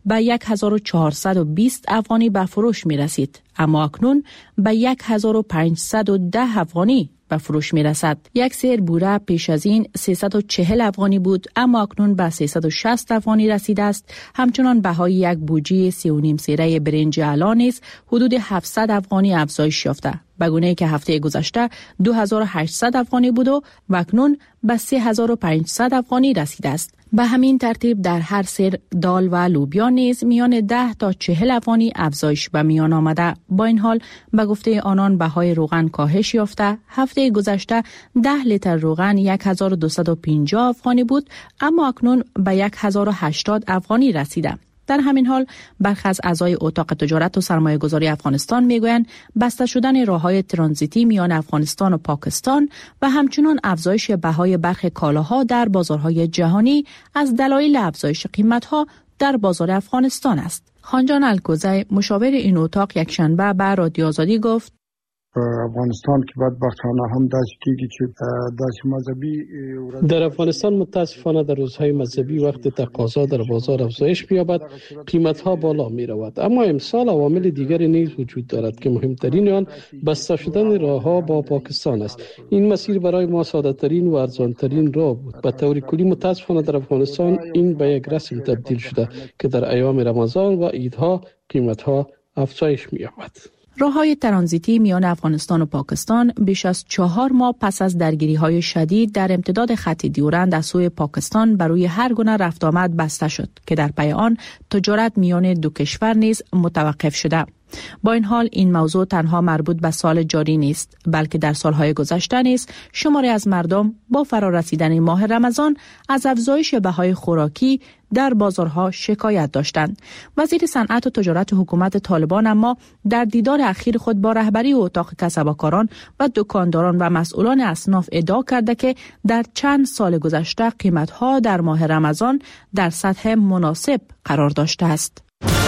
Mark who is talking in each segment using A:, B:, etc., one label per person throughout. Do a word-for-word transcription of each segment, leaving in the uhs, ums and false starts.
A: به هزار و چهارصد و بیست افغانی به فروش می رسید، اما اکنون به هزار و پانصد و ده افغانی به فروش می رسد. یک سیر بوره پیش از این سیصد و چهل افغانی بود، اما اکنون به سیصد و شصت افغانی رسیده است. همچنان بهای یک بوجی سی و نیم سیره برنج الان نیز حدود هفتصد افغانی افزایش یافته، به گونه‌ای که هفته گذشته دو هزار و هشتصد افغانی بود و اکنون به سه هزار و پانصد افغانی رسیده است. به همین ترتیب در هر سیر دال و لوبیا نیز میان ده تا چهل افغانی افزایش به میان آمده. با این حال به گفته آنان بهای روغن کاهش یافته. هفته گذشته ده لیتر روغن هزار و دویست و پنجاه افغانی بود، اما اکنون به هزار و هشتاد افغانی رسیده. در همین حال برخی از اعضای اتاق تجارت و سرمایه گذاری افغانستان میگویند بسته شدن راههای ترانزیتی میان افغانستان و پاکستان و همچنین افزایش بهای برخی کالاها در بازارهای جهانی از دلایل افزایش قیمتها در بازار افغانستان است. خانجان الکوزی مشاور این اتاق یکشنبه به رادیو آزادی گفت
B: افغانستان که بدبختانه هم داسې کېږي چې داسې مذهبي
C: در افغانستان متاسفانه در روزهای مذهبی وقت تقاضا در بازار افزایش می‌یابد، قیمت‌ها بالا می‌رود. اما امسال عوامل دیگری نیز وجود دارد که مهمترین آن بسته شدن راه‌ها با پاکستان است. این مسیر برای ما ساده‌ترین و ارزان‌ترین راه بود. به طور کلی متاسفانه در افغانستان این به یک رسم تبدیل شده که در ایام رمضان و عیدها قیمت‌ها افزایش می‌یابد.
A: راههای ترانزیتی میان افغانستان و پاکستان بیش از چهار ماه پس از درگیری‌های شدید در امتداد خط دیورند از سوی پاکستان بر روی هر گونه رفت آمد بسته شد که در پی آن تجارت میان دو کشور نیز متوقف شده. با این حال این موضوع تنها مربوط به سال جاری نیست، بلکه در سالهای گذشته نیز شماری از مردم با فرارسیدن ماه رمضان از افزایش بهای خوراکی در بازارها شکایت داشتند. وزیر صنعت و تجارت حکومت طالبان اما در دیدار اخیر خود با رهبری اتاق کسبکاران و دکانداران و مسئولان اصناف ادعا کرده که در چند سال گذشته قیمت‌ها در ماه رمضان در سطح مناسب قرار داشته است.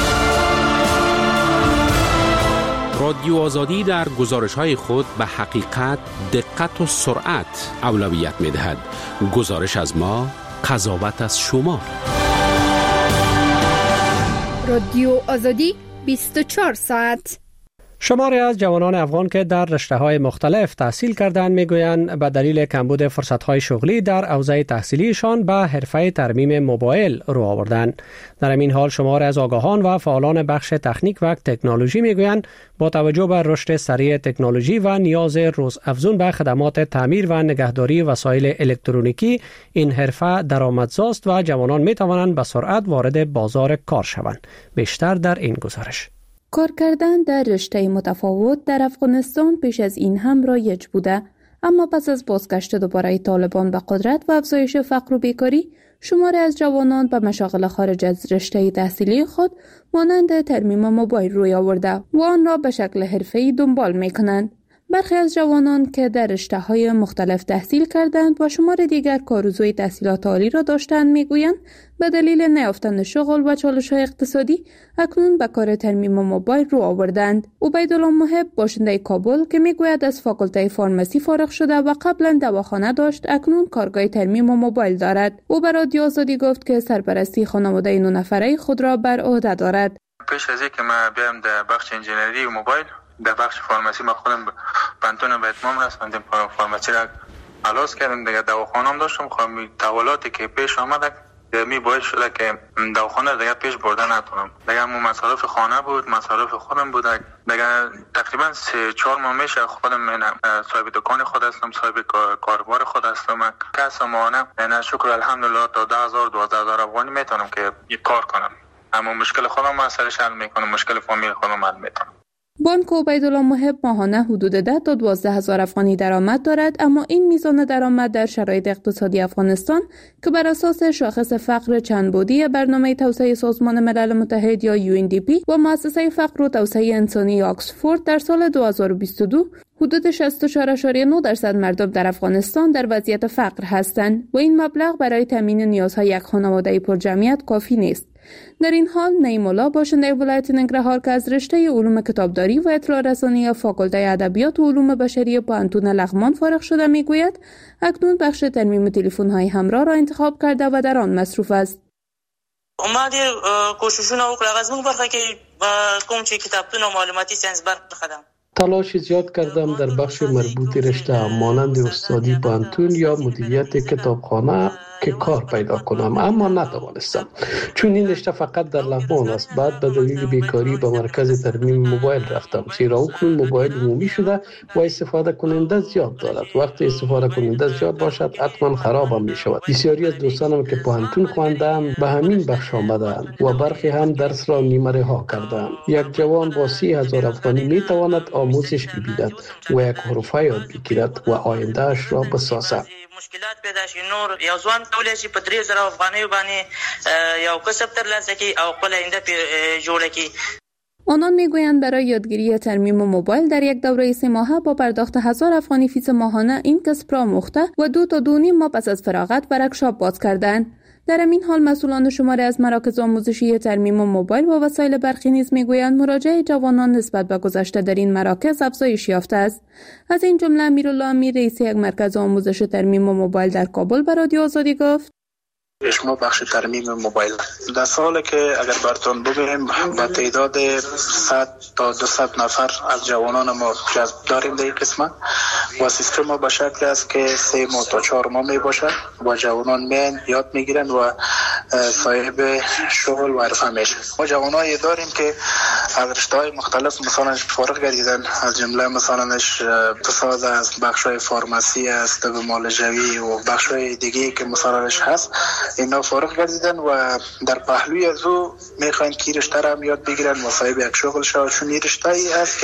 D: رادیو آزادی در گزارش‌های خود به حقیقت، دقت و سرعت اولویت می‌دهد. گزارش از ما، قضاوت از شما.
E: رادیو آزادی بیست و چهار ساعت.
F: شماری از جوانان افغان که در رشته‌های مختلف تحصیل کردند میگویند به دلیل کمبود فرصت‌های شغلی در حوزه تحصیلیشان به حرفه ترمیم موبایل رو آوردند. در این حال شماری از آگاهان و فعالان بخش تکنیک و تکنولوژی میگویند با توجه به رشد سریع تکنولوژی و نیاز روزافزون به خدمات تعمیر و نگهداری وسایل الکترونیکی، این حرفه درآمدزاست و جوانان میتوانند به سرعت وارد بازار کار شوند. بیشتر در این گزارش.
G: کار کردن در رشته متفاوت در افغانستان پیش از این هم رایج بوده، اما پس از بازگشت دوباره طالبان به قدرت و افزایش فقر و بیکاری، شماری از جوانان به مشاغل خارج از رشته تحصیلی خود مانند ترمیم موبایل روی آورده و آن را به شکل حرفه‌ای دنبال می‌کنند. برخی از جوانان که در رشته‌های مختلف تحصیل کردند و شمار دیگر کارآرزوی تحصیلات عالی را داشتند میگویند به دلیل نیافتن شغل و چالش‌های اقتصادی اکنون به کار ترمیم موبایل رو آوردند. عبیدالله محب باشنده کابل که میگوید از فاکولته فارمسی فارغ شده و قبلا دواخانه داشت، اکنون کارگاه ترمیم موبایل دارد. او به رادیو آزادی گفت که سرپرستی خانواده نه نفره خود را بر عهده دارد.
H: پیش از اینکه من بیام در بخش انجینری موبایل، در بخش فارمسی ما خودم پانتون به اتمام رسوندیم، فارمسی را خلاص کردیم. دیگه دواخانه‌ام داشتم، خب تحولاتی که پیش آمد می باعث شده که دواخانه دیگه پیش بردن نتونم. دیگه همون مصارف خانه بود، مصارف خودم بود. دیگه تقریبا سه چهار ماه میشه خودم من صاحب دکان خود هستم، صاحب کاروبار خود هستم. کسب مانم نه شکر الحمدلله تا ده هزار دوازده هزار افغانی میتونم که یک کار کنم. اما مشکل خودم مسئله حل میکنم، مشکل فامیل خودم حل میکنم.
G: بانک عبیدالله محب ماهانه حدود ده تا دوازده هزار افغانی درآمد دارد، اما این میزان درآمد در شرایط اقتصادی افغانستان که بر اساس شاخص فقر چند بعدی برنامه توسعه سازمان ملل متحد یا یو ان دی پی و مؤسسه فقر و توسعه انسانی آکسفورد در سال دو هزار و بیست و دو حدود شصت و چهار ممیز نه درصد مردم در افغانستان در وضعیت فقر هستند و این مبلغ برای تامین نیازهای یک خانواده پرجمعیت کافی نیست. در این حال نعیم‌الله باشنده ولایت ننگرهار که از رشته علوم کتابداری و اطلاع رسانی فاکولته ادبیات و علوم بشری پانتون لغمان فارغ شده میگوید اکنون بخش ترمیم تلفن‌های همراه را انتخاب کرده و در آن مصروف است.
I: ما دې کوششونه وکړل غزمون برخه کې کوم چې کتابتون او معلوماتي ساينس برخه ده.
C: تلاش زیاد کردم در بخش مربوط رشته مانند استادی پانتون یا مدیریت کتابخانه که کار پیدا کنم، اما نتوانستم چون این رشته فقط در لغمان است. بعد به دلیل بیکاری به مرکز ترمیم موبایل رفتم، زیرا اکنون موبایل عمومی شده و استفاده کننده زیاد دارد. وقتی استفاده کننده زیاد باشد حتما خرابم می شود. بسیاری از دوستانم که پانتون خواندم به همین بخش آمدند و برخی هم درس را نیمه رها کردند. یک جوان با سی هزار افغانی می تواند آموزش ببیند و یک حرفه یاد بگیرد و آیندهش را بسازد.
I: مشکلات پیدا شي نور یو ځوان کولای شي په درې زره افغانیو باندې یو کسب ترلاسه کړي او خپل آینده جوړه کړي.
G: آنان میگویند برای یادگیری ترمیم موبایل در یک دوره سه ماهه با پرداخت هزار افغانی فیس ماهانه این کسب را آموخته و دو تا دو نیم ماه پس از فراغت ورکشاپ باز کردند. در این حال مسئولان شماری از مراکز آموزشی ترمیم موبایل و وسایل برقی نیز میگویند مراجعه جوانان نسبت به گذشته در این مراکز افزایش یافته است. از این جمله امیرالله امیر رئیس یک مرکز آموزش ترمیم موبایل در کابل به رادیو آزادی گفت:
J: شما بخش ترمیم موبایل در سالی که اگر براتون بگویم با تعداد صد تا دویست نفر از جوانان ما جذب داریم در این قسمت و سیستم ما به شکل است که سه ماه تا چهار ماه می باشد و جوانان میان یاد میگیرن و صاحب شغل و حرفه میشن. ما جوانایی داریم که از رشته‌های مختلف مثلا فارغ گردیدن، از جمله مثلا اقتصاد است، بخش‌های فارمسی است، طب معالجوی و بخش‌های دیگه که مثلا هست، اینا فارغ گردیدن و در پهلوی از او میخواین که رشته را هم یاد بگیرن و صاحب یک شغل شد. چون این رشته ای است که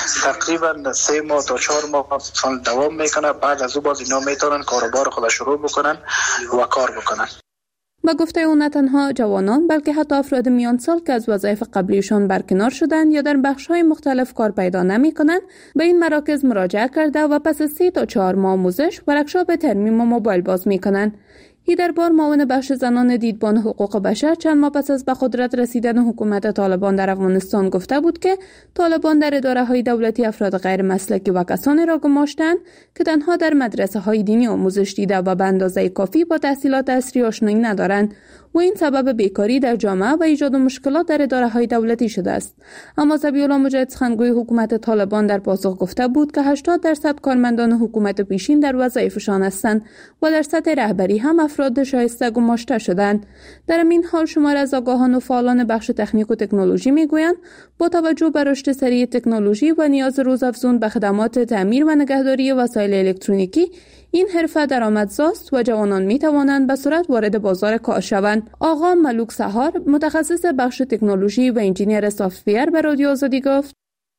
J: تقریبا سه ماه تا چهار ماه دوام میکنه. بعد از او باز اینا میتونن کاروبار خود شروع بکنن و کار بکنن.
G: با گفته او نه تنها جوانان بلکه حتی افراد میان سال که از وظایف قبلیشان برکنار شدند یا در بخش‌های مختلف کار پیدا نمی‌کنند به این مراکز مراجعه کرده و پس از سه تا چهار ماه آموزش ورکشاپ ترمیم موبایل باز می‌کنند. هیدر بار معاون بخش زنان دیدبان حقوق بشر چند ماه پس از به قدرت رسیدن حکومت طالبان در افغانستان گفته بود که طالبان در اداره‌های دولتی افراد غیر مسلکی و کسانی را گماشتند که تنها در مدرسه‌های دینی آموزش دیده و به اندازه کافی با تحصیلات عصری آشنایی ندارند و این سبب بیکاری در جامعه و ایجاد مشکلات در اداره‌های دولتی شده است. اما ذبیح‌الله مجاهد سخنگوی حکومت طالبان در پاسخ گفته بود که هشتاد درصد کارمندان حکومت پیشین در وظایفشان هستند و در سطح رهبری هم افراد شایسته گماشته شدند. در این حال شمار از آگاهان و فعالان بخش تکنیک و تکنولوژی میگویند با توجه به رشد سریع تکنولوژی و نیاز روزافزون به خدمات تعمیر و نگهداری وسایل الکترونیکی، این حرفه درآمدزاست و جوانان می توانند به سرعت وارد بازار کار شوند. آقا ملوک سهار متخصص بخش تکنولوژی و انجینیر سافت‌ویر به رادیو آزادی گفت: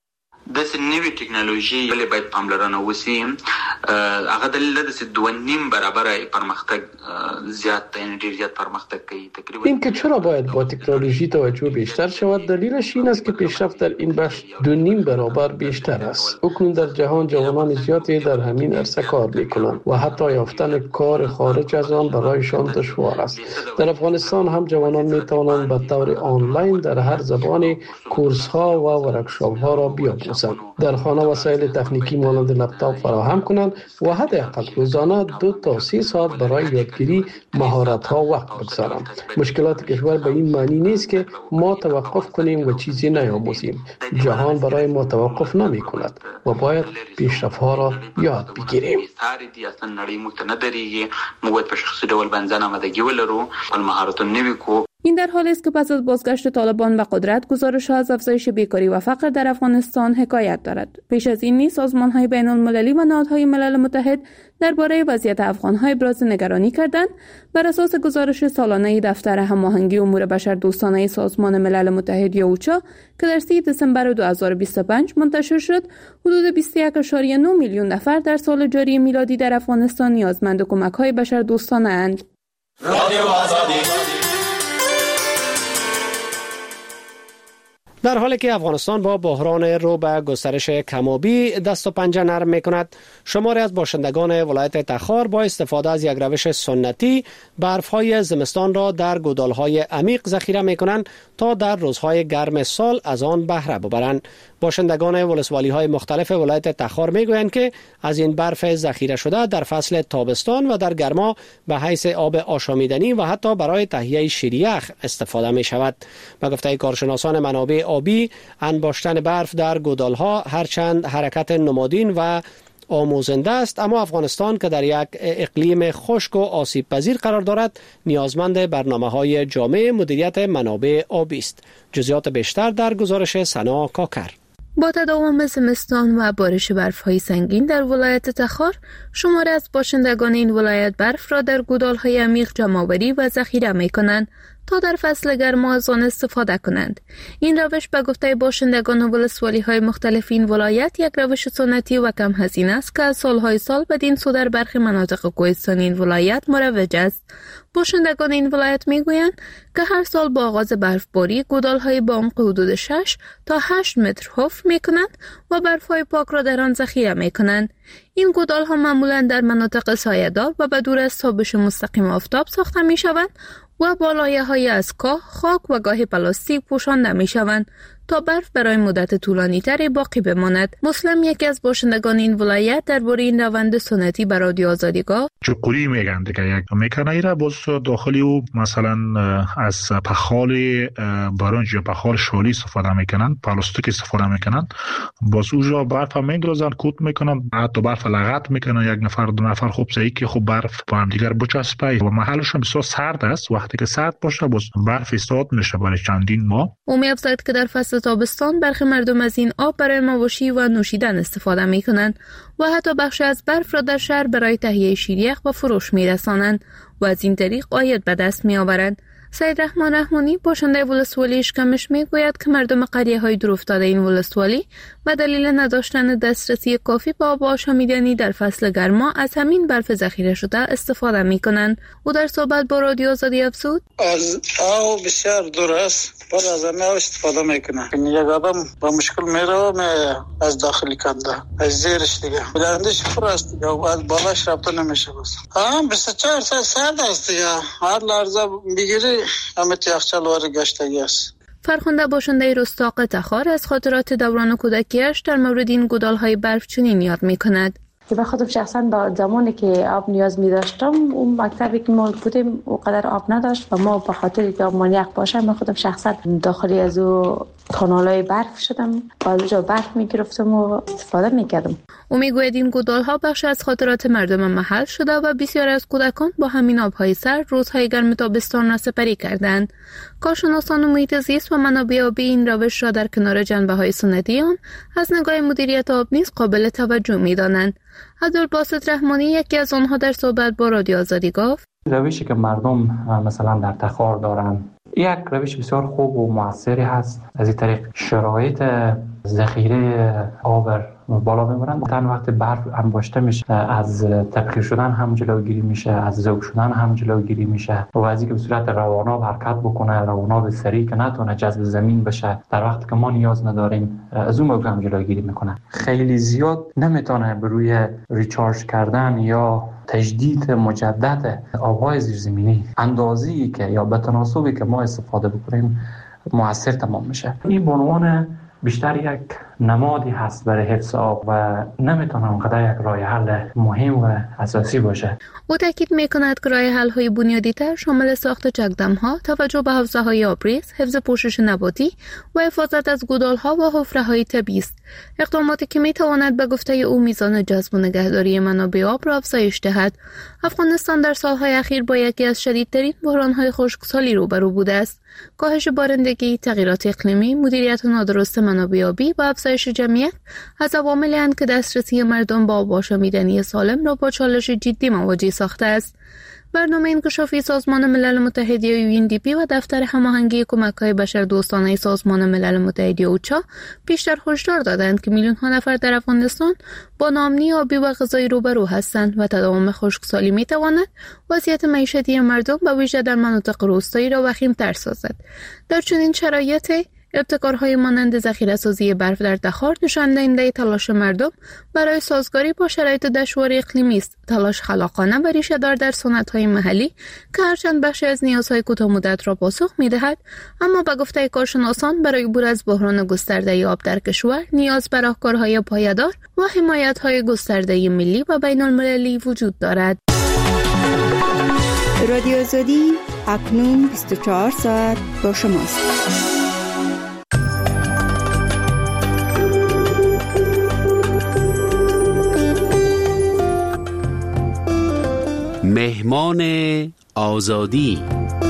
K: د نوې ټکنالوژي ولې باید پاملرنه وشي. هغه دلیل ده چې دوه نیم برابر پرمختګ زیات یعنی ډیر زیات پرمختګ کوي. تقریبا
C: اینکه چرا باید با تکنولوژی توجه بیشتر شود دلیلش این است که پیشرفت در این بخش دو نیم برابر بیشتر است. اکنون در جهان جوانان زیادی در همین عرصه کار میکنند و حتی یافتن کار خارج از آن برایشان دشوار است. در افغانستان هم جوانان میتوانند به طور آنلاین در هر زبانی کورس ها و ورکشاپ ها را بیاموزند. در خانه وسایل تکنیکی مانند لپتاپ فراهم کنند و حداقل روزانه دو تا سه ساعت برای یادگیری مهارت ها وقت بگذارند. مشکلات کشور به این معنی نیست که ما توقف کنیم و چیزی نیاموزیم. جهان برای ما توقف نمی کند و باید پیشرفت ها را یاد بگیریم.
G: این در حالی است که پس از بازگشت طالبان به قدرت گزارش‌ها از افزایش بیکاری و فقر در افغانستان حکایت دارد. پیش از این نیز سازمان‌های بین‌المللی و نهادهای ملل متحد درباره وضعیت افغان‌ها ابراز نگرانی کردند. بر اساس گزارش سالانه دفتر هماهنگی امور بشردوستانه سازمان ملل متحد یا اوچا که در سوم دسامبر دو هزار و بیست و پنج منتشر شد، حدود بیست و یک ممیز نه میلیون نفر در سال جاری میلادی در افغانستان نیازمند کمک‌های بشردوستانه اند.
F: در حالی که افغانستان با بحران رو به گسترش کمابی دست و پنجه نرم میکند، شماری از باشندگان ولایت تخار با استفاده از یک روش سنتی برفهای زمستان را در گودالهای عمیق ذخیره میکنند تا در روزهای گرم سال از آن بهره ببرند. باشندگان ولسوالی های مختلف ولایت تخار میگویند که از این برف ذخیره شده در فصل تابستان و در گرما به حیث آب آشامیدنی و حتی برای تهیه شیریخ استفاده می شود. به گفته کارشناسان منابع آبی، انباشتن برف در گودالها هرچند حرکت نمادین و آموزنده است، اما افغانستان که در یک اقلیم خشک و آسیب پذیر قرار دارد نیازمند برنامه‌های جامع مدیریت منابع آبی است. جزئیات بیشتر در گزارش سنا کاکر.
G: با تداوم زمستان و بارش برف‌های سنگین در ولایت تخار، شماری از باشندگان این ولایت برف را در گودال‌های عمیق جمع‌آوری و ذخیره می‌کنند تا در فصل گرما از آن استفاده کنند. این روش به گفته باشندگان ولسوالی‌های مختلف این ولایت یک روش سنتی و کم هزینه است که از سالهای سال بدین سو در برخی مناطق کوهستانی این ولایت مروج است. باشندگان این ولایت میگویند که هر سال با آغاز برفباری گودال‌های با عمق حدود شش تا هشت متر حفر می‌کنند و برف‌های پاک را در آن ذخیره می‌کنند. این گودال‌ها معمولاً در مناطق سایه‌دار و به دور از تابش مستقیم آفتاب ساخته می‌شوند و با لایه‌های از کاه، خاک و گاهی پلاستیک پوشانده می‌شوند تا برف برای مدت طولانی تری باقی بماند. مسلم یکی از باشندگان این ولایت درباره این روند سنتی به رادیو آزادی گفت:
L: چقوری میگن دیگه یک میکنه ایرا باز داخلی او مثلا از پخال برنج یا پخال شالی استفاده میکنن، پلاستیک استفاده میکنن، باز اونجا برف میندازن، کوت میکنن، حتی برف لغت میکنن یک نفر دو نفر. خوب سعی که خوب برف با هم دیگر بچسبه و محلش هم بسیار سرد است. وقتی که سرد باشه باز برف استاد میشه برای چندین ماه.
G: او می‌افزاید که در فصل تابستان برخی مردم از این آب برای مواشی و نوشیدن استفاده میکنند و حتی بخشی از برف را در شهر برای تهیه شیریخ و فروش میرسانند و از این طریق عاید به دست میآورند. سید رحمان رحمانی باشنده ولسوالی اشکمش میگوید که مردم قریه‌های دورافتاده این ولسوالی و دلیل نداشتن دسترسی کافی به آب آشامیدنی در فصل گرما از همین برف ذخیره شده استفاده میکنند. او در صحبت با رادیو آزادی افزود:
J: از آب بسیار دور است، بعد از همه استفاده میکنه. یک آدم با مشکل میره از داخلی کنده از زیرش دیگه بلندش پر است دیگه، از بالاش رابطه نمیشه. بس ها بیست و چهار ساعت سرد است دیگه، هر لحظه بگیری همه یخچال وارد گشتگی است.
G: فرخنده باشنده رستاق تخار از خاطرات دوران کودکیش در مورد این گودال‌های برف چنین یاد می‌کند:
M: که به خودم شخصا با زمانی که آب نیاز می داشتم، اون مکتبی که ما بودیم اونقدر آب نداشت و ما به خاطر که آب مانیق باشه من خودم شخصا داخلی از او کانالای برف شدم و از اونجا برف می گرفتم و استفاده می کردم.
G: او می گوید این گودال‌ها بخش از خاطرات مردم محل شده و بسیار از کودکان با همین آب‌های سرد روزهای گرم تابستان را سپری کردند. کارشناسان محیط زیست و منابع آبی این روش را در کنار جنبه‌های سنتی آن از نگاه مدیریت آب نیز قابل توجه می‌دانند. عبدالباسط رحمانی یکی از آنها در صحبت با رادیو آزادی گفت:
N: روشی که مردم مثلا در تخار دارن یک روش بسیار خوب و موثری هست. از این طریق شرایط ذخیره آب بالا میبرند. تن وقت برف انباشته میشه از تبخیر شدن هم جلوگیری میشه، از ذوب شدن هم جلوگیری میشه و از اینکه به صورت رواناب حرکت بکنه، رواناب سریع که نتونه جذب زمین بشه در وقتی که ما نیاز نداریم، از اون موقع هم جلوگیری میکنه. خیلی زیاد نمیتونه به روی ریچارج کردن یا تجدید مجدد آب‌های زیرزمینی اندازه‌ای که یا به تناسبی که ما استفاده بکنیم موثر تمام میشه. این به عنوان بیشتر یک نمادی هست برای حفظ آب و نمیتونه اونقدر یک راه حل مهم و اساسی باشه.
G: او تاکید میکند که راه حل های بنیادی تر شامل ساخت چکدم ها، توجه به حوزه های آبریز، حفظ پوشش نباتی و حفاظت از گودال ها و حفره های طبیعی است. اقداماتی که میتواند به گفته او میزان جذب و نگهداری منابع آب را افزایش دهد. افغانستان در سالهای اخیر با یکی از شدیدترین بحران های خشکسالی روبرو بوده است. کاهش بارندگی، تغییرات اقلیمی، مدیریت نادرست منابع آبی و افزایش جمعیت از عواملی اند که دسترسی مردم با آب آشامیدنی سالم را با چالش جدی مواجه ساخته است. برنامه انکشافی سازمان ملل متحد یا یو ان دی پی و دفتر هماهنگی کمک‌های بشردوستانه سازمان ملل متحد اوچا پیشتر هشدار دادند که میلیون‌ها نفر در افغانستان با ناامنی آبی و غذایی روبرو هستند و تداوم خشکسالی می‌تواند وضعیت معیشتی مردم به ویژه در مناطق روستایی را وخیم‌تر سازد. در چنین شرایطی ابتکارهای مانند ذخیره‌سازی برف در دخار نشان دهنده تلاش مردم برای سازگاری با شرایط دشوار اقلیمی است. تلاش خلاقانه و ریشه‌دار در صنعت‌های محلی که هرچند بخشی از نیازهای کوتاه‌مدت را پاسخ می‌دهد، اما به گفته کارشناسان برای عبور از بحران گسترده آب در کشور نیاز به راهکارهای پایدار و حمایت‌های گسترده ملی و بین‌المللی وجود دارد.
O: رادیو آزادی اکنون بیست و چهار ساعت با شماست.
D: مهمان آزادی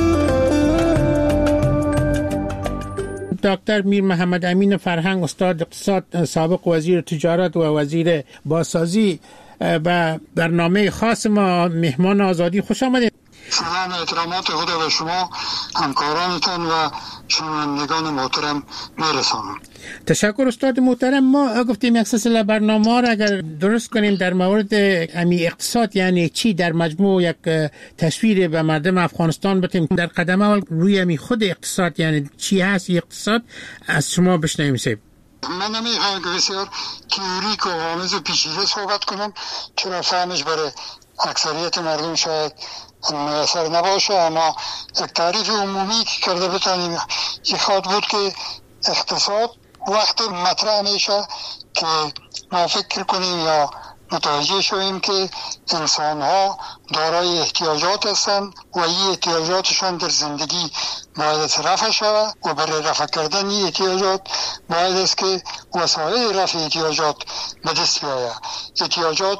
P: دکتر میر محمد امین فرهنگ، استاد اقتصاد، سابق وزیر تجارت و وزیر بازسازی، و برنامه خاص ما مهمان آزادی خوش آمدید.
Q: سلام، احترامات خود و شما، همکارانتان و شنوندگان محترم میرسانم.
P: تشکر استاد محترم. ما گفتیم یک سلسله برنامه را اگر درست کنیم در مورد امی اقتصاد یعنی چی، در مجموع یک تصویر به مردم افغانستان بدیم. در قدم اول روی امی خود اقتصاد یعنی چی هست اقتصاد از شما بشنویم. سیب
Q: من نمیخوام که بسیار تئوریک و آمیز و پیچیده صحبت کنم، چرا فهمش برای اکثریت مردم شاید میسر نباشه، اما یک تعریف عمومی که کرده بتانیم یک خواد بود که اقتصاد وقت مطرح میشه که ما فکر کنیم یا متوجه شویم که انسان ها دارای احتیاجات هستند و این احتیاجاتشان در زندگی باید رفع شود و برای رفع کردن این احتیاجات باید است که وسایل رفع احتیاجات به دست بیاید. احتیاجات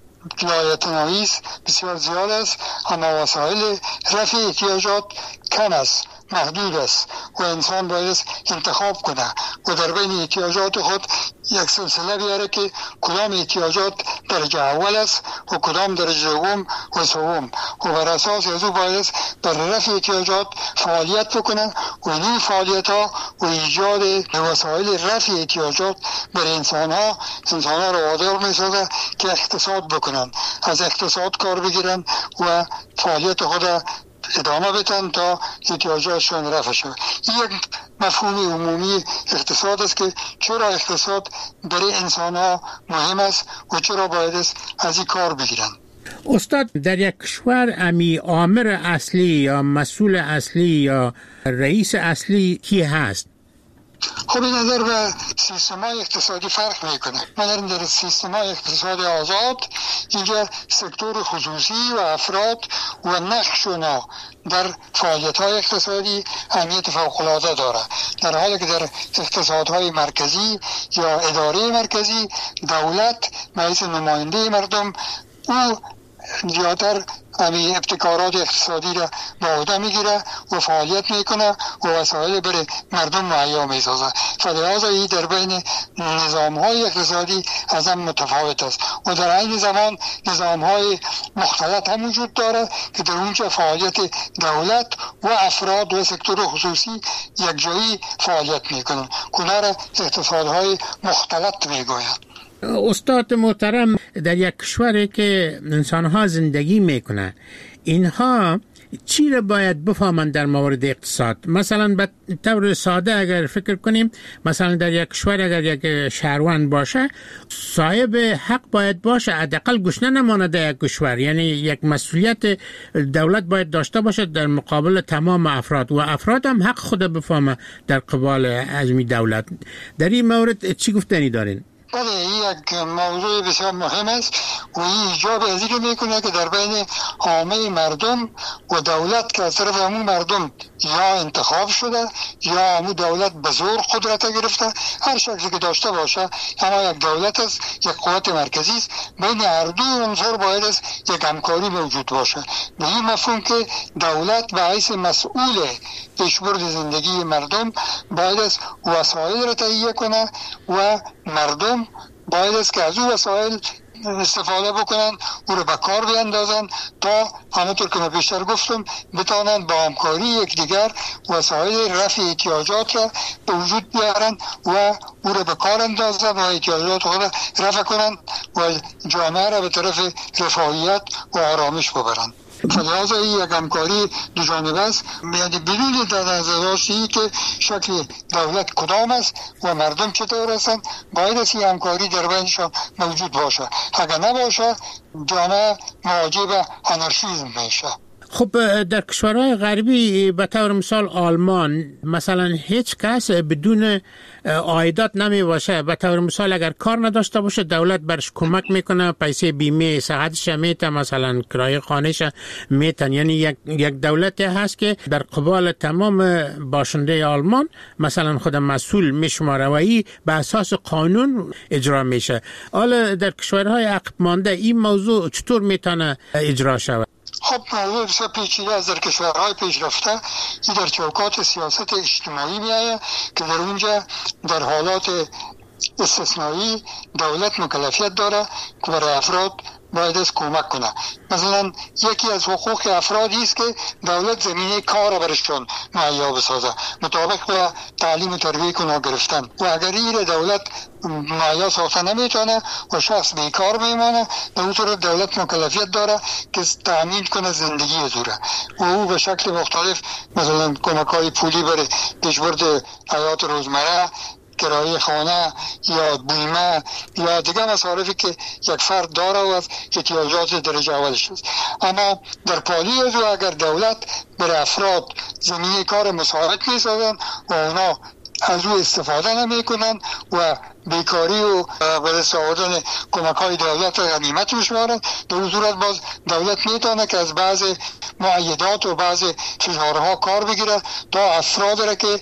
Q: لایتناهی است، بسیار زیاد است، اما وسایل رفع احتیاجات کم است، محدود است و انسان باید انتخاب کنه و در بین احتیاجات خود یک سلسله بیاره که کدام احتیاجات درجه اول است و کدام درجه دوم و سوم و بر اساس از او باید برای رفع احتیاجات فعالیت بکنه و این فعالیت ها و ایجاد وسایل رفع احتیاجات برای انسان ها انسان ها رو وادار میسازه که اقتصاد بکنن، از اقتصاد کار بگیرن و فعالیت خود ادامه بدن تا احتیاجاتشون رفع شود. این یک مفهوم عمومی اقتصاد است که چرا اقتصاد برای انسان ها مهم است و چرا باید از این کار بگیرن.
P: استاد، در یک کشور امی آمر اصلی یا مسئول اصلی یا رئیس اصلی کی هست؟
Q: خب این نظر به سیستم های اقتصادی فرق میکنه. ما در سیستم های اقتصادی آزاد اینجا سکتور خصوصی و افراد و نقش اونا در فعالیت های اقتصادی اهمیت فوق العاده داره، در حالی که در اقتصادهای مرکزی یا اداره مرکزی دولت مثل نماینده مردم او زیادتر امی ابتکارات اقتصادی را به عهده میگیره و فعالیت میکنه و وسایل برای مردم مهیا میسازه. فلذا این در بین نظام های اقتصادی از هم متفاوت است و در این زمان نظام های مختلط هم وجود داره که در اونجا فعالیت دولت و افراد و سکتور خصوصی یک جایی فعالیت میکنن. کنار اقتصادهای مختلط میگویند.
P: استاد محترم، در یک کشوری که انسانها زندگی میکنن، اینها چی را باید بفهمند در مورد اقتصاد؟ مثلا به طور ساده اگر فکر کنیم، مثلا در یک کشور اگر یک شهروند باشه، صاحب حق باید باشه، حداقل گشنه نمانه در یک کشور، یعنی یک مسئولیت دولت باید داشته باشه در مقابل تمام افراد و افراد هم حق خود بفهمه در قبال ازمی دولت. در این مورد چی گفتنی دارین؟
Q: بله، این یک موضوع بسیار مهم است و این ایجاب از این میکنه که در بین عامه مردم و دولت که از طرف همون مردم یا انتخاب شده یا همون دولت به زور قدرت گرفته، هر شکلی که داشته باشه، اما یک دولت است، یک قوت مرکزی است، بین هر دو عنصر باید است یک همکاری موجود باشه. به این مفهوم که دولت به حیث مسئول پیشبرد زندگی مردم باید است وسایل را تهیه کنه و مردم باید است که از او وسایل استفاده بکنن، او رو به کار بیندازن تا همونطور که من بیشتر گفتم بتانن با همکاری یکدیگر وسایل رفع احتیاجات را به وجود بیارن و او رو به کار اندازن و احتیاجات خود رفع کنن و جامعه را به طرف رفاهیت و آرامش ببرن. فلذا این یک همکاری دو جانبه است، یعنی بدون در نظر داشتی که شکل دولت کدام است و مردم چطور هستند، باید است این همکاری در بینشان موجود باشه. اگر نباشه جامعه مواجه به آنارشیسم میشه.
P: خب در کشورهای غربی به طور مثال آلمان مثلا هیچ کس بدون عایدات نمی باشه. به طور مثال اگر کار نداشته باشه دولت برش کمک میکنه، پیسه بیمه صحتش میته، مثلا کرایه خانهش میتن. یعنی یک یک دولتی هست که در قبال تمام باشنده آلمان مثلا خود مسئول میشماره و این به اساس قانون اجرا میشه. حالا در کشورهای عقب مانده این موضوع چطور میتونه اجرا شود؟
Q: خب موضوع بسیار پیچیده از در کشورهای پیشرفته این در چوکات سیاست اجتماعی میآید که در اونجا در حالات استثنایی دولت مکلفیت داره که برای افراد باید از کمک کنه. مثلا یکی از حقوق افرادی است که دولت زمینه کار برشون مهیا بسازه مطابق با تعلیم و تربیت کنه گرفتن، و اگر این دولت مهیا ساخته نمیتونه و شخص بیکار میمانه، به اون طور دولت مکلفیت داره که تامین کنه زندگی زوره و او به شکل مختلف مثلا کمک‌های پولی برای پیشبرد حیات روزمره، کرایه خانه یا بیمه یا دیگه مصارفی که یک فرد داره و احتیاجات درجه اولش است. اما در پالی از او اگر دولت برای افراد زمینه کار مساعد میسازن و اونا از او استفاده نمی کنن و بیکاری و برای ساختن کمک‌های دولت غنیمت میشمارن، در اون صورت باز دولت میتونه که از بعض معایدات و بعض فشارها کار بگیره تا افراد را که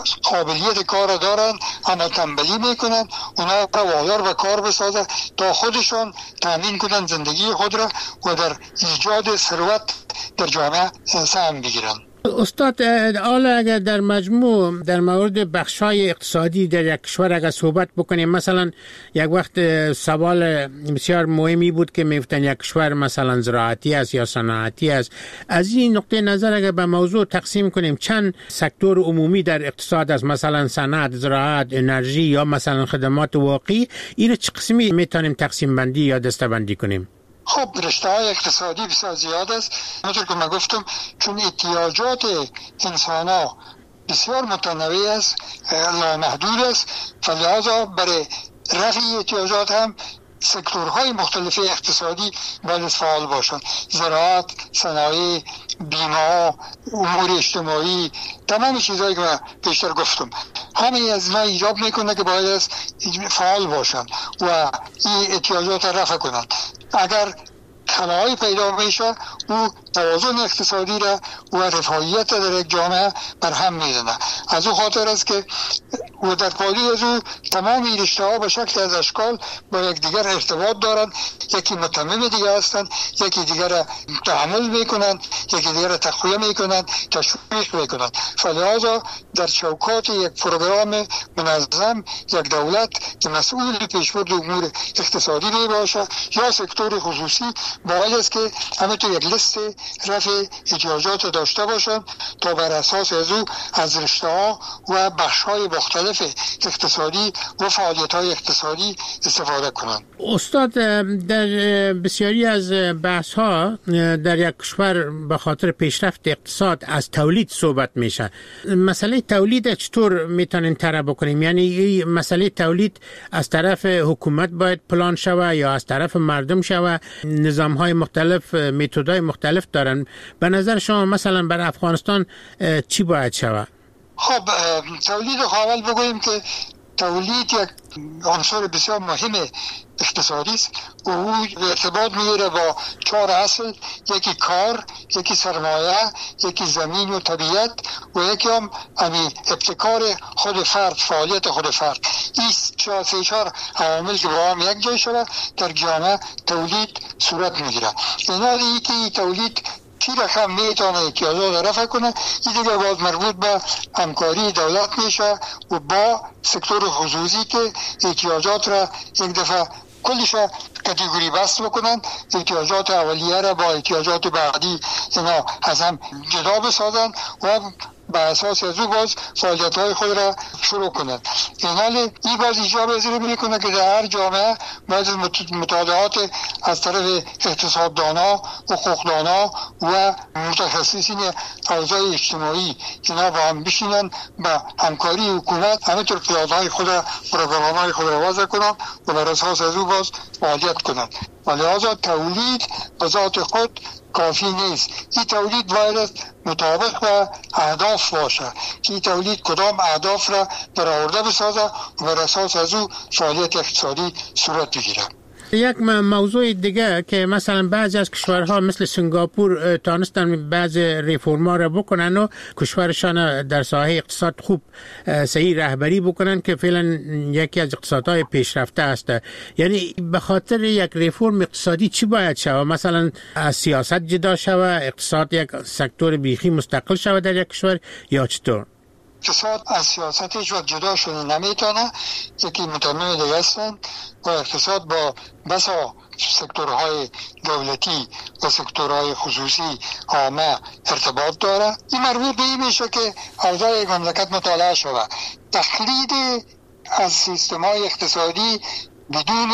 Q: قابلیت کار دارن اما تنبلی میکنن اونا را وادار به کار بسازه تا خودشان تامین کنن زندگی خود را و در ایجاد ثروت در جامعه سهم بگیرن.
P: استاد، حالا اگر در مجموع در مورد بخش‌های اقتصادی در یک کشور اگر صحبت بکنیم، مثلا یک وقت سوال بسیار مهمی بود که می‌گفتن یک کشور مثلا زراعتی است یا صنعتی است. از این نقطه نظر اگر به موضوع تقسیم کنیم چند سکتور عمومی در اقتصاد است، مثلا صنعت، زراعت، انرژی یا مثلا خدمات واقعی، این چه قسمی میتونیم تقسیم بندی یا دسته‌بندی کنیم؟
Q: خب رشته های اقتصادی بسیار زیاد است. همونطور که من گفتم چون احتیاجات انسان ها بسیار متنوع است، نامحدود است، فلذا برای رفع احتیاجات هم سکتورهای مختلف اقتصادی باید فعال باشند. زراعت، صنایع، بیمه، امور اجتماعی، تمام چیزهایی که من پیشتر گفتم همه از اینا ایجاب میکنه که باید فعال باشند و این احتیاجات رفع کنند. اگر خلاهای پیدا میشه او توازن اقتصادی را و رفاهیت در یک جامعه بر هم میزنه. از او خاطر است که و در پالی از او تمام این رشته ها به شکل از اشکال با یک دیگر ارتباط دارند، یکی متمم دیگر هستند، یکی دیگر را تحمل میکنند، یکی دیگر را تقویه میکنند، تشویق میکنند. فلذا در چوکات یک پروگرام منظم یک دولت که مسئول پیشبرد امور اقتصادی می باشه یا سکتور خصوصی باید است که همه تو یک لیست رفع احتیاجات داشته باشند تا بر اساس از او از رشته ها و بخش های مختلف اقتصادی و فعالیت های اقتصادی استفاده کنند.
P: استاد، در بسیاری از بحث ها در یک کشور به خاطر پیشرفت اقتصاد از تولید صحبت میشه. مسئله تولید چطور میتونیم طرح بکنیم؟ یعنی مسئله تولید از طرف حکومت باید پلان شوه یا از طرف مردم شوه؟ نظام های مختلف، متدهای مختلف دارن. به نظر شما مثلا برای افغانستان چی باید شوه؟
Q: خب تولید اول بگوییم که تولید یک عنصر بسیار مهم اقتصادی است و او ارتباط میگیره با چهار اصل: یکی کار، یکی سرمایه، یکی زمین و طبیعت و یکی هم امی ابتکار خود فرد، فعالیت خود فرد. این چهار سه چهار عوامل که با هم یک جای شده در جامعه تولید صورت میگیره. اینا ای که تولید کی رقم میتونه احتیاجات رفع کنه، این دیگه باز مربوط به همکاری دولت میشه و با سکتور خصوصی که احتیاجات را یک دفعه کلش کاتگوری بست بکنن، احتیاجات اولیه را با احتیاجات بعدی اینا از هم جدا بسازن و به اساس از او باز فعالیت های خود را شروع کنند. این حال این باز ایجاب پذیری میکنه که در هر جامعه باید مطالعات از طرف اقتصاددانا، حقوقدانا و متخصصین اوضاع اجتماعی اینا با هم بشینن به همکاری حکومت همینطور پیادهای خود را پروگرام‌های خود را وضع کنند و بر اساس از او باز فعالیت کنند. و لحاظا تولید به ذات خود کافی نیست. این تولید باید مطابق به اهداف باشه که این تولید کدام اهداف را برآورده بسازه و بر اساس از او فعالیت اقتصادی صورت بگیره.
P: یک موضوع دیگه که مثلا بعضی از کشورها مثل سنگاپور تانستن بعضی ریفورم‌ها را بکنن و کشورشان در ساحه اقتصاد خوب صحیح رهبری بکنن که فعلا یکی از اقتصادهای پیشرفته است. یعنی به خاطر یک ریفورم اقتصادی چی باید شود؟ مثلا از سیاست جدا شود، اقتصاد یک سکتور بیخی مستقل شود در یک کشور یا چطور؟
Q: اقتصاد از سیاست هیچ وقت جدا شده نمیتونه. یکی متمم دیگه هستن و اقتصاد با بسا سکتورهای دولتی و سکتورهای خصوصی عامه ارتباط داره. این مربوط به این میشه که اوضاع یک مملکت مطالعه شود. تقلید از سیستم‌های اقتصادی بدون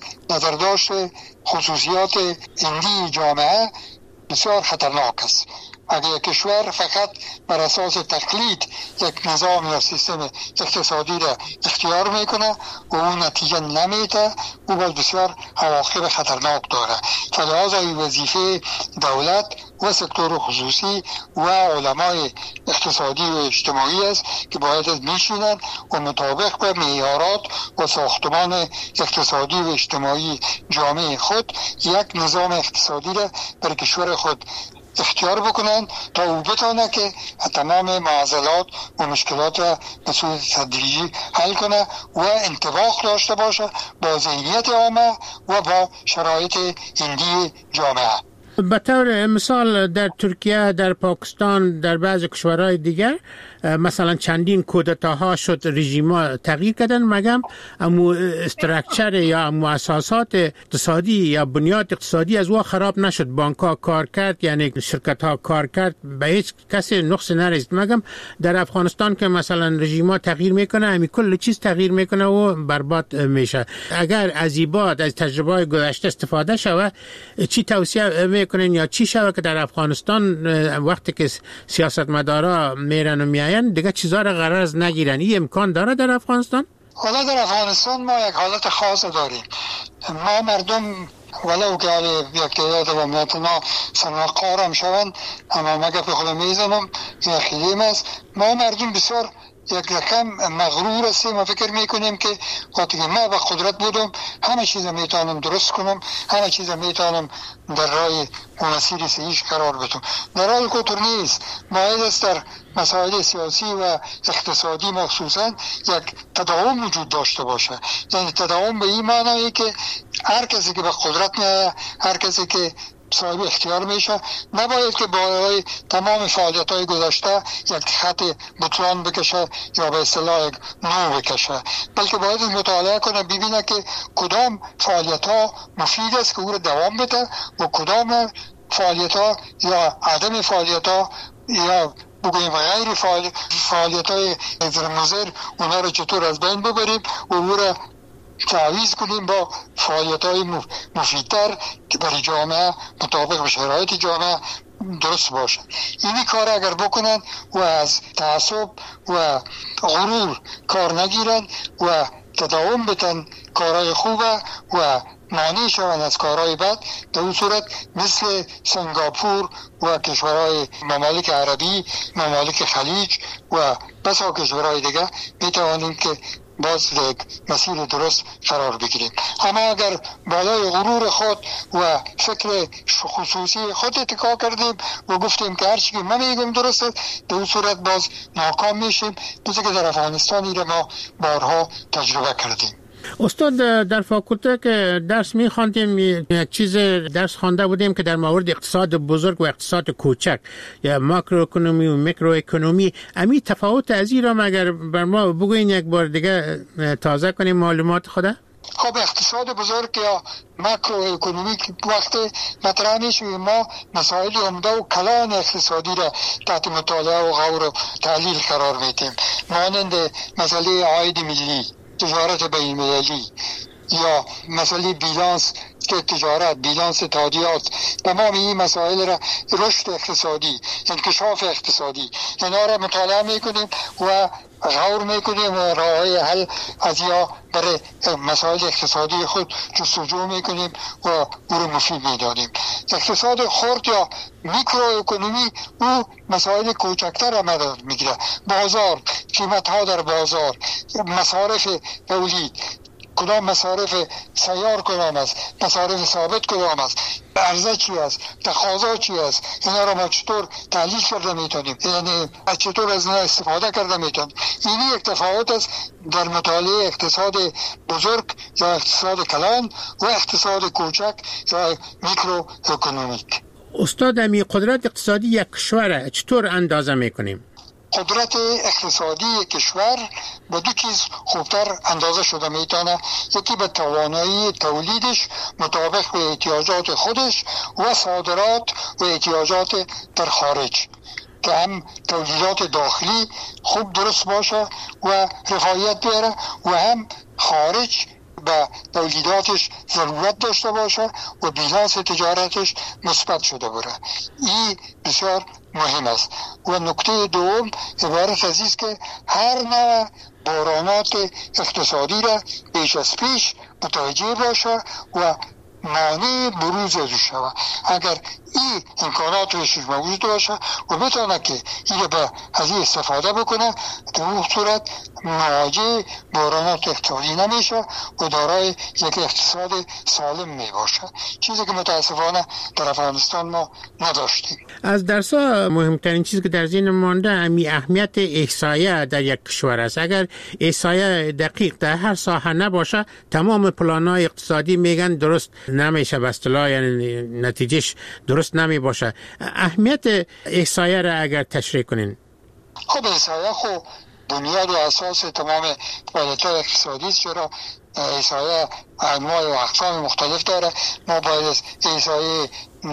Q: نظرداشت خصوصیات عمدی جامعه بسیار خطرناک است. اگر یک کشور فقط بر اساس تقلید یک نظام یا سیستم اقتصادی را اختیار میکنه و اون نتیجه نمیده، او باز بسیار عواقب خطرناک داره. لذا این وظیفه دولت و سکتور خصوصی و علمای اقتصادی و اجتماعی است که باید میشینن و مطابق به معیارات و ساختمان اقتصادی و اجتماعی جامعه خود یک نظام اقتصادی را برای کشور خود اختیار بکنن تا او بتونه که تمام معضلات و مشکلات را به صورت تدریجی حل کنه و انطباق داشته باشه با ذهنیت عامه و با شرایط عمدی جامعه.
P: به طور مثال در ترکیه، در پاکستان، در بعض کشورهای دیگر مثلا چندین کودتاها شد، رژیم‌ها تغییر کردن، مگم امو استراکچر یا امو اساسات اقتصادی یا بنیاد اقتصادی از او خراب نشد. بانک‌ها کار کرد، یعنی شرکت‌ها کار کرد، به هیچ کسی نقص نرسید. مگم در افغانستان که مثلا رژیم‌ها تغییر میکنه، همین کل چیز تغییر میکنه و برباد میشه. اگر از ایباد از تجربه گذشته استفاده شود، چی توصیه میکنین یا چی شود که در افغانستان وقتی که سیاستمدارا میرن و میاین دیگه چیزا را قرار از نگیرن؟ این امکان داره در افغانستان؟
Q: حالا در افغانستان ما یک حالت خاص داریم. ما مردم ولو که یک تعداد و متنا سنوقار هم شوند، اما مگه به خودم میزنم این خیلیم است. ما مردم بسیار یک رقم مغرور هستیم و فکر میکنیم که وقتی که ما به قدرت بودم همه چیز میتونم درست کنم، همه چیز میتونم در راه مسیر صحیح قرار بدم. در حال که طور نیست. باید است در مسائل سیاسی و اقتصادی مخصوصا یک تداوم وجود داشته باشه. یعنی تداوم به این معنی که هر کسی که به قدرت میاد، هر کسی که صاحب اختیار میشه، نباید که برای تمام فعالیت های گذشته یک خط بطلان بکشه یا به اصطلاح یک نو بکشه، بلکه باید مطالعه کنه ببینه که کدام فعالیت ها مفید است که او رو دوام بده و کدام فعالیت ها یا عدم فعالیت ها یا بگویم غیر فعالیت های مضر اونا رو چطور از بین ببریم و او رو تعویض کنیم با فعالیت های مفیدتر که برای جامعه مطابق به شرایط جامعه درست باشه. اینی کار اگر بکنن و از تعصب و غرور کار نگیرن و تداوم بتن کارهای خوبه و معنی شوند از کارهای بد، در اون صورت مثل سنگاپور و کشورهای ممالک عربی، ممالک خلیج و بسا کشورهای دیگه میتوانیم که باز یک مسیر درست قرار بگیریم. اما اگر بالای غرور خود و فکر خصوصی خود اتکا کردیم و گفتیم که هرچی که من میگم درسته، در اون صورت باز ناکام میشیم، مثل که در افغانستانی را ما بارها تجربه کردیم.
P: استاد، در فاکولته که درس می‌خواندیم یک چیز درس خوانده بودیم که در مورد اقتصاد بزرگ و اقتصاد کوچک یا ماکرو اکونومی و میکرو اکونومی، امی تفاوت از این را مگر بر ما بگوین یک بار دیگه تازه کنیم معلومات خود؟
Q: خب اقتصاد بزرگ یا ماکرو اکونومیک وقت مطرح میشه ما مسائل عمده و کلان اقتصادی را تحت مطالعه و غور و تحلیل قرار میدیم، مانند مسئله عاید ملی، تجارت بین المللی یا مسئله بیلانس که تجارت، بیلانس تادیات، تمام این مسائل را رشد اقتصادی، انکشاف اقتصادی اینا را مطالعه میکنیم و غور میکنیم و راههای حل از یا برای مسائل اقتصادی خود جستجو میکنیم و او را مفید میدانیم. اقتصاد خرد یا میکرو اکونومی او مسائل کوچکتر را مدد میگیره، بازار، قیمت ها در بازار، مصارف تولید، کدام مصارف سیار کدام است، مصارف ثابت کدام است، عرضه چی است، تقاضا چی است، اینا را ما چطور تحلیل کرده میتونیم، یعنی چطور از اینا استفاده کرده میتونیم. این یک تفاوت است در مطالعه اقتصاد بزرگ یا اقتصاد کلان و اقتصاد کوچک یا میکرو اکونومیک.
P: استاد، امی قدرت اقتصادی یک کشور چطور اندازه میکنیم؟
Q: قدرت اقتصادی کشور با دو چیز خوبتر اندازه شده میتونه، یکی به توانایی تولیدش مطابق به احتیاجات خودش و صادرات و احتیاجات در خارج، که هم تولیدات داخلی خوب درست باشه و رفاهیت بیاره و هم خارج به تولیداتش ضرورت داشته باشه و بیلانس تجارتش مثبت شده بره. این بسیار مهم است. و نکته دوم عبارت از است که هر نوع بحرانات اقتصادی را پیش از پیش متوجه باشه و مانع بروز از شود. اگر این امکانات روش موجود باشه و بتونه که این به از این استفاده بکنه، در اون صورت مواجه بحرانات اقتصادی نمیشه و دارای یک اقتصاد سالم می باشه، چیزی که متاسفانه در افغانستان ما نداشتیم.
P: از درسا مهمترین چیزی که در ذهن مانده امی اهمیت احصایه در یک کشور است. اگر احصایه دقیق در هر ساحه نباشه، تمام پلان‌های اقتصادی میگن درست نمیشه، به اصطلاح یعنی نتیجهش درست نمی باشه. اهمیت احصایه را اگر تشریح کنین.
Q: خب احصایه خب بنیاد و اساس تمام فعالیت‌های اقتصادی است، چرا احصایه انواع و اقسام مختلف داره. ما باید احصایه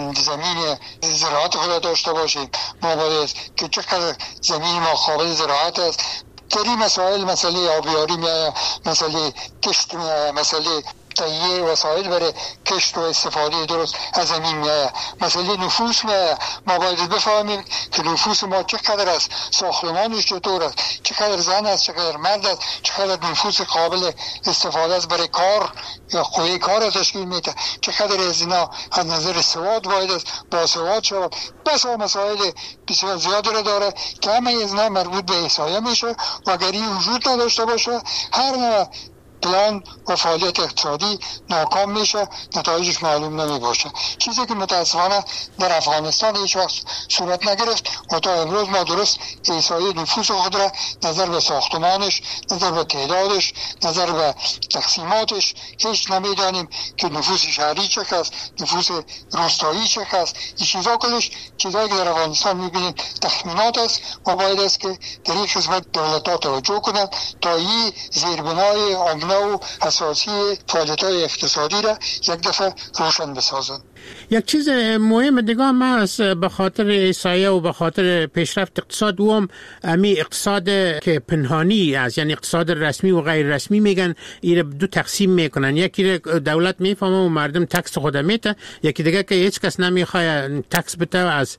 Q: زمین زراعت خود داشته باشیم، ما باید که چقدر زمین ما قابل زراعت است. در این مسائل مسئله آبیاری میآید، مسئله کشت میآید، مسئله تهیه وسایل برای کشت و استفاده درست از زمین میآید، مسئله نفوس میآید. ما باید بفهمیم که نفوس ما چقدر است، ساختمانش چطور است، چقدر زن است، چقدر مرد است، چقدر نفوس قابل استفاده است برای کار یا قوه کار تشکیل میده، چقدر از اینا از نظر سواد باید است با سواد شود. بس مسائل بسیار زیادی را داره که همه از اینا مربوط به احصایه میشه و اگر این وجود نداشته باشه، هر نوع پلان و فعالیت اقتصادی ناکام میشه، نتایجش معلوم نمی باشه. چیزی که متاسفانه در افغانستان هیچ وقت صورت نگرفت و تا امروز ما درست احصایه نفوس خود را نظر به ساختمانش، نظر به تعدادش، نظر به تقسیماتش هیچ نمیدانیم که نفوس شهری چه است، نفوس روستایی چه است. این چیزا کلش چیزایی که در افغانستان میبینیم تخمینات است و باید است که در این قسمت دولت‌ها توجه کنند تا این زیربنای عمده و اساسی فعالیت‌های اقتصادی را یک دفعه روشن بسازند.
P: یک چیز مهم دیگه هم هست به خاطر احصایه و به خاطر پیشرفت اقتصاد، و هم امی اقتصاد که پنهانی است، یعنی اقتصاد رسمی و غیر رسمی میگن. این دو تقسیم میکنن، یکی دولت میفهمه و مردم تکس خود میته، یکی دیگه که هیچ کس نمیخواد تکس بده از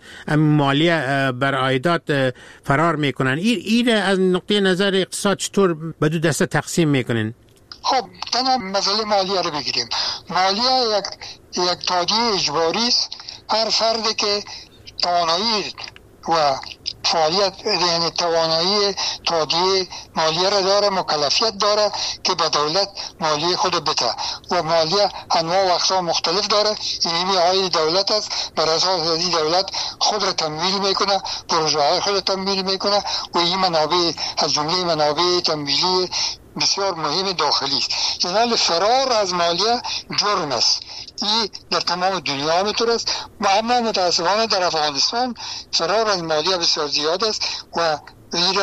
P: مالیه بر عایدات فرار میکنن. این این از نقطه نظر اقتصاد چطور به دو دسته تقسیم میکنن؟
Q: خب تنها مسئله مالیه رو بگیریم. مالیه یک یک تادیه اجباری است. هر فردی که توانایی و فعالیت یعنی توانایی تادیه مالیه را داره، مکلفیت داره که به دولت مالیه خود بده و مالیه انواع و اقسام مختلف داره. این عاید دولت است، بر اساس این دولت خود را تمویل میکنه، پروژه های خود تمویل میکنه و این منابع از جمله منابع تمویلی بسیار مهم داخلی است. یعنی فرار از مالیه جرم است. این در تمام دنیا همینطور است و اما متاسفانه در افغانستان فرار از مالیه بسیار زیاد است و این را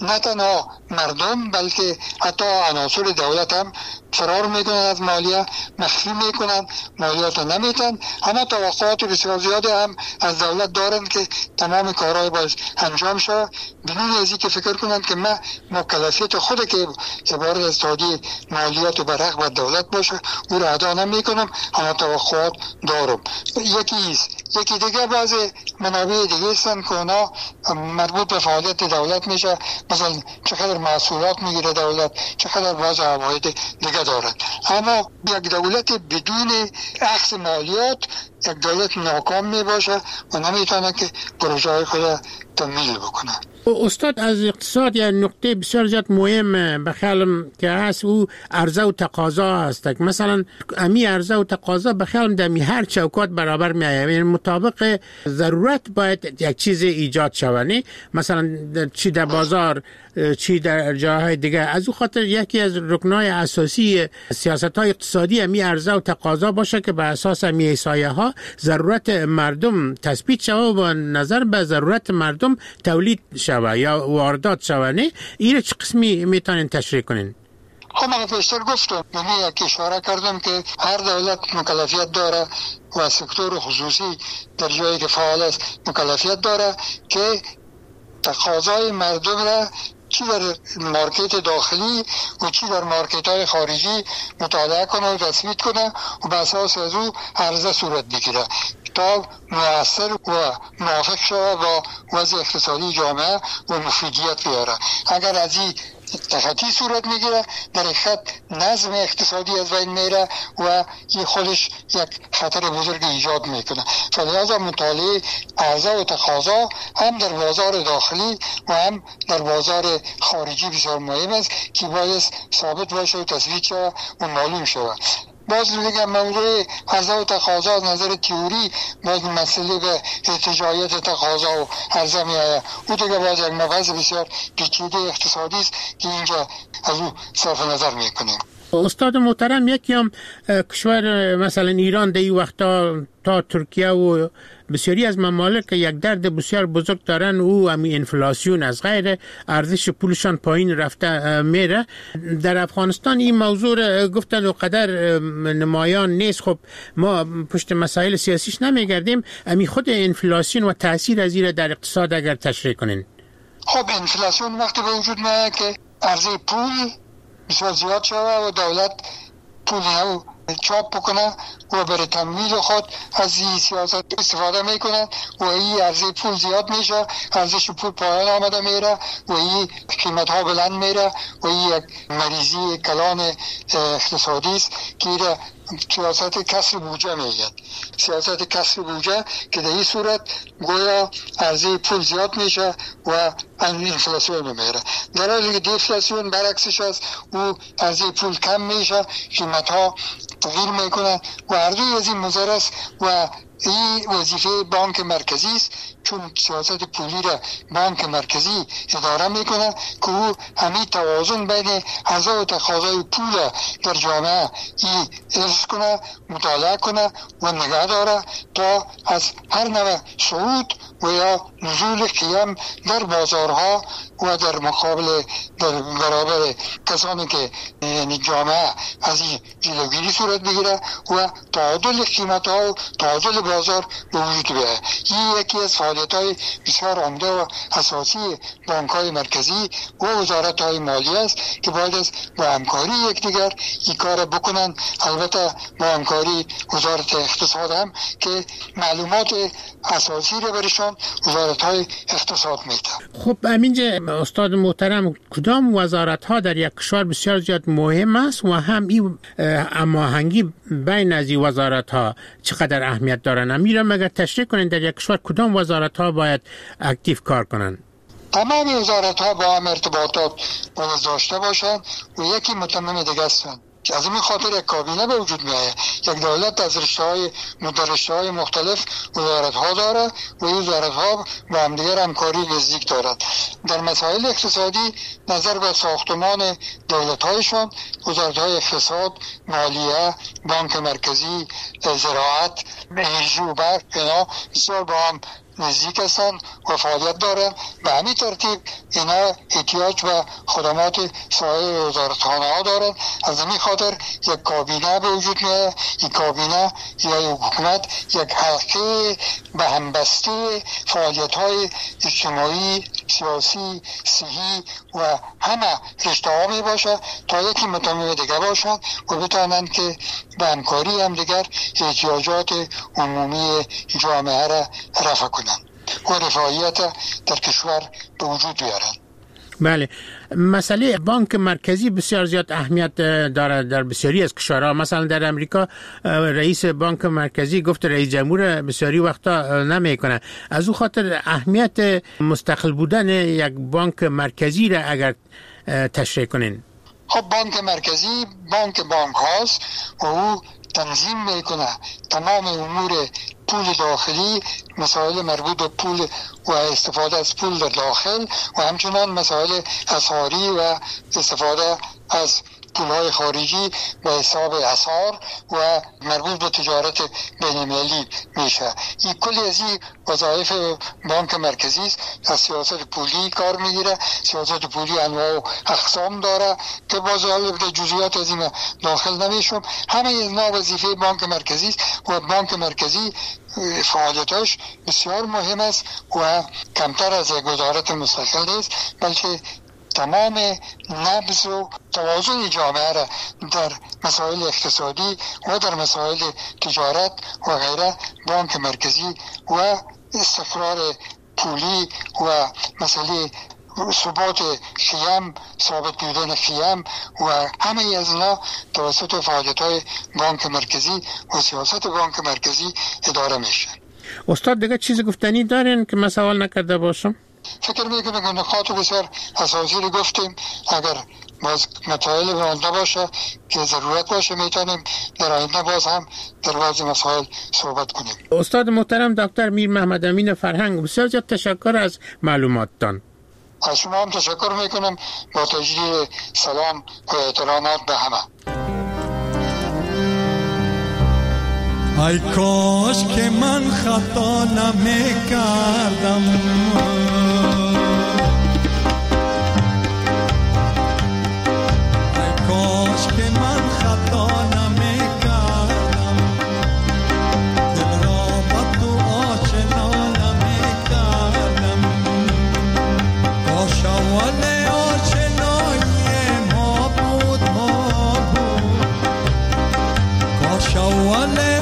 Q: نه تنها مردم بلکه حتی عناصر دولت هم فرار میکنن از مالیه، مخفی میکنن، مالیات رو نمیتن. همه توقعات بسیار زیاده هم از دولت دارن که تمام کارهای باید انجام شد بدون از که فکر کنن که من مکلفیت خود که عبارت از تادی مالیات و برق و دولت باشه او را ادا نمیکنم. همه توقعات دارم. یکی ایست. یکی دیگه بعضی منابع دیگه هستن که اونا مربوط به فعالیت دولت میشه، مثلا چقدر محصولات میگیره دولت، چقدر باز عواید دیگه دارد. اما یک دولت بدون اخذ مالیات یک دولت ناکام میباشه و نمیتونه که پروژه خود تکمیل بکنه.
P: استاد از اقتصاد یا نقطه بسیار زیاد مهم به خیالم که هست او عرضه و تقاضا هست. مثلا امی عرضه و تقاضا به خیالم در هر چوکات برابر می آید، یعنی مطابق ضرورت باید یک چیز ایجاد شود، مثلا چی در بازار چی در جاهای دیگه. از او خاطر یکی از رکنهای اساسی سیاست‌های اقتصادی امی عرضه و تقاضا باشه که به اساس امی احصایه ها ضرورت مردم تثبیت شود و نظر به ضرورت مردم تولید شود یا واردات شود. نه این چه قسمی میتونین تشریح کنین؟
Q: خب من پیشتر گفتم، من یک اشاره کردم که هر دولت مکلفیت داره و سکتور خصوصی در جایی که فعال است مکلفیت داره که تقاضای مردم را چی در مارکت داخلی و چی در مارکت های خارجی مطالعه کنه و تثبیت کنه و به اساس از او عرضه صورت بگیره تا مؤثر و موافق شود با وضع اقتصادی جامعه و مفیدیت بیاره. اگر از این تخطی صورت میگیره در حقیقت نظم اقتصادی از بین میره و این خودش یک خطر بزرگ ایجاد میکنه. فلذا مطالعه عرضه و تقاضا هم در بازار داخلی و هم در بازار خارجی بسیار مهم است که باید ثابت باشه و تثبیت شود و معلوم شود. باز میگم موضوع عرضه و تقاضا از نظر تئوری باز مسئله به ارتجاعیت تقاضا و عرضه میآید. او دیگه باز یک مبحث بسیار پیچیده اقتصادی است که اینجا از او صرف نظر میکنیم.
P: استاد محترم، یکی هم کشور مثلا ایران در این وقتا تا ترکیه و بسیاری از ممالک یک درد بسیار بزرگ دارن، او همی انفلاسیون از غیر ارزش پولشان پایین رفته میره. در افغانستان این موضوع گفتن و قدر نمایان نیست. خب ما پشت مسائل سیاسیش نمیگردیم، همی خود انفلاسیون و تاثیر از این در اقتصاد اگر تشریح کنین.
Q: خب انفلاسیون وقتی به وجود میاد که عرضه پول بسیار زیاد شده و دولت پول نو چاپ بکنه و برای تمویل خود از این سیاست استفاده میکنه و این عرضه پول زیاد میشه، ارزش پول پایان آمده میره و این قیمت ها بلند میره و این یک مریضی کلان اقتصادی است که سیاست کسر بودجه میگن. سیاست کسر بودجه که در این صورت گویا عرضه پول زیاد میشه و انفلاسیون میره، در حالی که دیفلاسیون برعکسش است، او عرضه پول کم میشه، قیمت ها تغییر میکنه و هر دوی از این مضر است و این وظیفه بانک مرکزی است، چون سیاست پولی را بانک مرکزی اداره میکنه که او همین توازن بین عرضه و تقاضای پول در جامعه ای حفظ کنه، مطالعه کنه و نگه داره تا از هر نوع صعود و یا نزول قیم در بازارها و در مقابل در برابر کسانی که یعنی جامعه از این جلوگیری صورت بگیره و تعادل قیمت ها و تعادل بازار به وجود بیاید. این یکی از فعالیت های بسیار عمده و اساسی بانک های مرکزی و وزارت های مالی است که باید از با همکاری یکدیگر این کار بکنن. البته با همکاری وزارت اقتصاد هم که معلومات اساسی رو برشان وزارت های اقتصاد میده.
P: خب همینجا استاد محترم، کدام وزارت ها در یک کشور بسیار زیاد مهم است و هم این هماهنگی بین از این وزارت ها چقدر اهمیت دارن؟ امیرم اگر تشریح کنین در یک کشور کدام وزارت ها باید اکتیو کار کنن؟
Q: تمام وزارت ها با هم ارتباطات باید داشته باشن و یکی متمم دیگه هستن که از این خاطر یک کابینه به وجود می آید. یک دولت از رشته های رشته های مختلف وزارت ها داره و این وزارت ها با هم دیگر همکاری نزدیک دارد. در مسائل اقتصادی نظر به ساختمان دولت هایشان وزارت های اقتصاد، مالیه، بانک مرکزی، زراعت، انرژی و برق اینا بسیار با هم نزدیک هستند و فعالیت دارند. به همین ترتیب اینا احتیاج به خدمات سایر وزارتخانه ها دارند. از همین خاطر یک کابینه به وجود میاد. این کابینه یا حکومت یک حلقه به همبسته فعالیت های اجتماعی، سیاسی، صحی و همه رشته ها می باشه تا یکی متمم دیگه باشند و بتوانند که به همکاری هم دیگر احتیاجات عمومی جامعه را رفع کنند و رفاهیت در کشور به وجود بیارند.
P: بله، مسئله بانک مرکزی بسیار زیاد اهمیت دارد در بسیاری از کشورها. مثلا در امریکا رئیس بانک مرکزی گفت رئیس جمهور بسیاری وقتا نمیکنه. از او خاطر اهمیت مستقل بودن یک بانک مرکزی را اگر تشریح کنین.
Q: خب بانک مرکزی بانک بانک هاست و او تنظیم میکنه تمام امور پول داخلی، مسائل مربوط به پول و استفاده از پول در داخل و همچنان مسائل اسعاری و استفاده از پولهای خارجی به حساب اسعار و مربوط به تجارت بین‌المللی میشه. این کلی از این وظایف بانک مرکزی است. از سیاست پولی کار میگیره. سیاست پولی انواع و اقسام داره که باز حالا به جزئیات از این داخل نمیشم. همه اینا وظیفه بانک مرکزی است و بانک مرکزی فعالیتاش بسیار مهم است و کمتر از یک وزارت مستقل نیست، بلکه تمام نبض و توازن جامعه را در مسائل اقتصادی و در مسائل تجارت و غیره بانک مرکزی و استقرار پولی و مسئله ثبات خیام، ثابت بودن خیام و همه از اینا توسط فعالیت‌های بانک مرکزی و سیاست بانک مرکزی اداره میشه.
P: استاد دیگه چیز گفتنی دارین که من سوال نکرده باشم؟
Q: فکر میکنم که نکات بسیار اساسی رو گفتیم. اگر باز مسائل مانده باشه که ضرورت باشه میتونیم در آینده باز هم در بعض مسائل صحبت کنیم.
P: استاد محترم دکتر میر محمد امین فرهنگ، بسیار زیاد تشکر از معلوماتتان.
Q: از شما هم تشکر میکنم با تجدید سلام و احترامات به همه.
R: ای کاش که من خطا نمیکردم، ای کاش که من خطا نمیکردم، دل را با تو آشنا نمیکردم. کاش اول آشنایی ما بود ما بود، کاش اول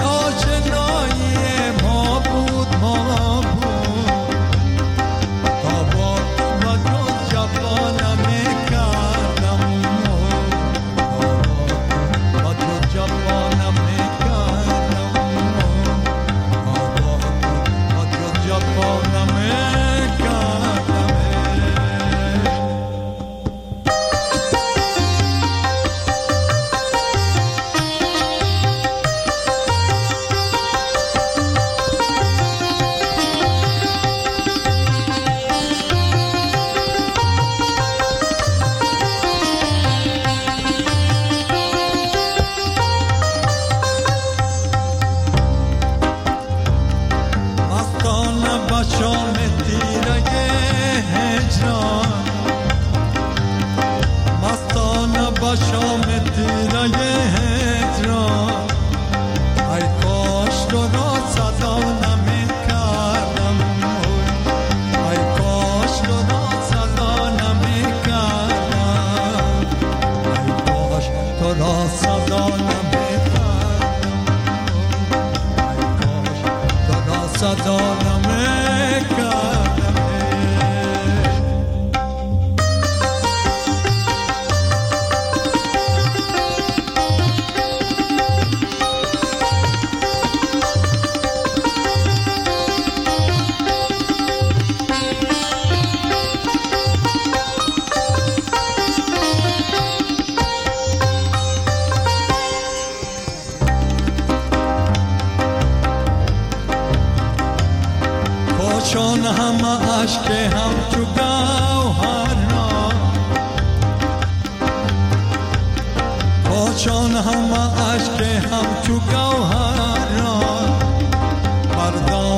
R: چون همه عشق هم تو گوهر را، چون همه عشق هم تو گوهر را،